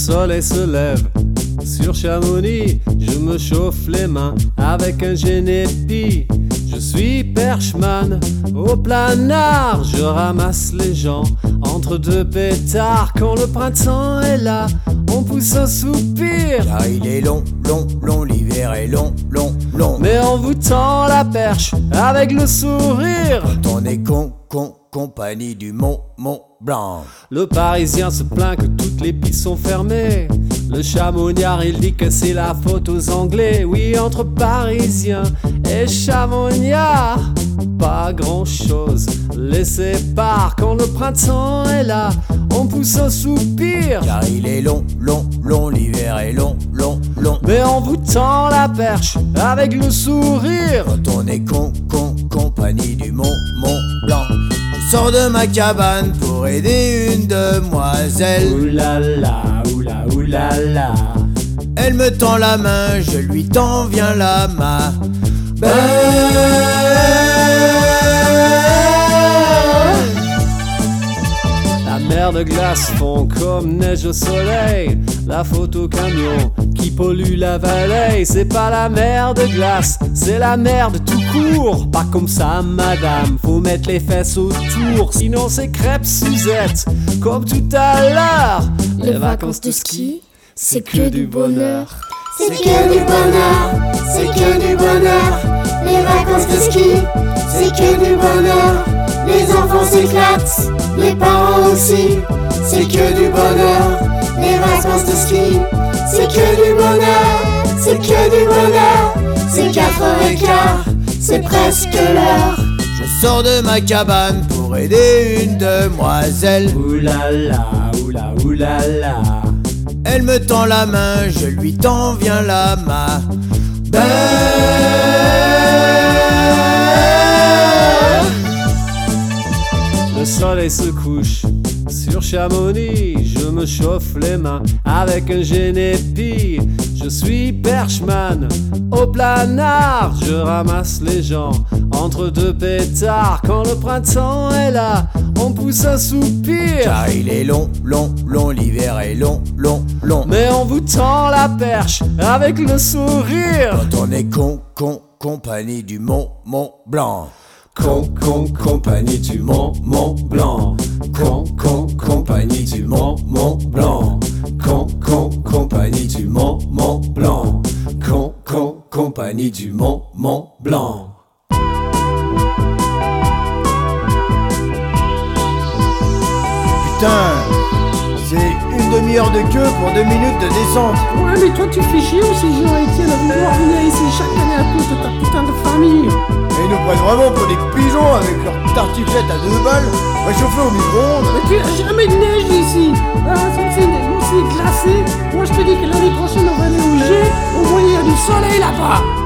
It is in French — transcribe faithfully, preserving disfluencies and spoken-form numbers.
soleil se lève sur Chamonix, je me chauffe les mains avec un Génépi. Je suis perchman au planard, je ramasse les gens entre deux pétards. Quand le printemps est là, on pousse un soupir. Car il est long, long, long, l'hiver est long, long, long. Mais on vous tend la perche avec le sourire. Quand on est con, con, compagnie du Mont, Mont Blanc. Le Parisien se plaint que toutes les pistes sont fermées. Le Chamonniard il dit que c'est la faute aux Anglais. Oui, entre Parisiens et Chamonniards, pas grand chose les sépare. Quand le printemps est là, on pousse un soupir. Car il est long, long, long, l'hiver est long, long, long. Mais on vous tend la perche avec le sourire. Quand on est con, con, compagnie du Mont, Mont Blanc. Je sors de ma cabane pour aider une demoiselle. Oulala, oula, oulala. Elle me tend la main, je lui tends, viens là, ma belle. La mer de glace fond comme neige au soleil. La faute au camion qui pollue la vallée. C'est pas la mer de glace, c'est la merde tout court. Pas comme ça madame, faut mettre les fesses autour. Sinon c'est crêpes Suzette, comme tout à l'heure. Les vacances de ski, c'est que du bonheur. C'est que du bonheur, c'est que du bonheur. Les vacances de ski, c'est que du bonheur. Les enfants s'éclatent, les parents aussi. C'est que du bonheur. Les vacances de ski, c'est que du bonheur. C'est que du bonheur. C'est quatre heures quinze, c'est presque l'heure. Je sors de ma cabane pour aider une demoiselle. Oulala, oula, oulala. Elle me tend la main, je lui tends, viens là, ma belle. Le soleil se couche sur Chamonix, je me chauffe les mains avec un Génépi. Je suis perchman au planard, je ramasse les gens entre deux pétards. Quand le printemps est là, on pousse un soupir. Car il est long, long, long, l'hiver est long, long, long. Mais on vous tend la perche avec le sourire. Quand on est con, con, compagnie du Mont, Mont Blanc. Con, con, compagnie du Mont, Mont Blanc. Con, con, compagnie du Mont, Mont Blanc. Con, con, compagnie du Mont, Mont Blanc. Con, con, compagnie du Mont, Mont Blanc. Putain, c'est une demi-heure de queue pour deux minutes de descente. Ouais, mais toi tu fais chier aussi, Jean-Étienne, à vouloir venir ici chaque année à cause de ta putain de famille. Et ils nous prennent vraiment pour des pigeons avec leur tartiflette à deux balles, réchauffée au micro-ondes. Mais tu n'as jamais de neige ici. Ah, c'est, c'est, c'est glacé. Moi je te dis que l'année prochaine on va aller au G, au moins il y a du soleil là-bas.